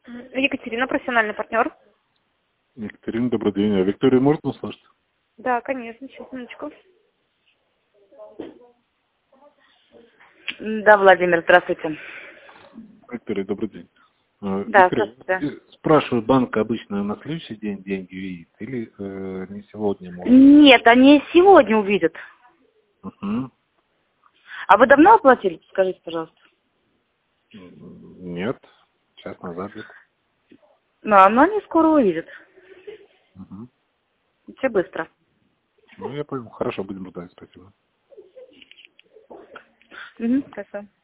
Екатерина, профессиональный партнер. Екатерина, добрый день. А Викторию можно услышать? Да, конечно, сейчас, минуточку. Да, Владимир, здравствуйте. Виктория, добрый день. Да, Виктория, здравствуйте. спрашиваю, банк обычно на следующий день деньги видит или не сегодня может? Нет, они сегодня увидят. Угу. А вы давно оплатили? Скажите, пожалуйста. Нет, час назад. Да, но они скоро увидят. Угу. Все быстро. Ну, я понял. Хорошо, будем ждать. Спасибо. Угу, хорошо.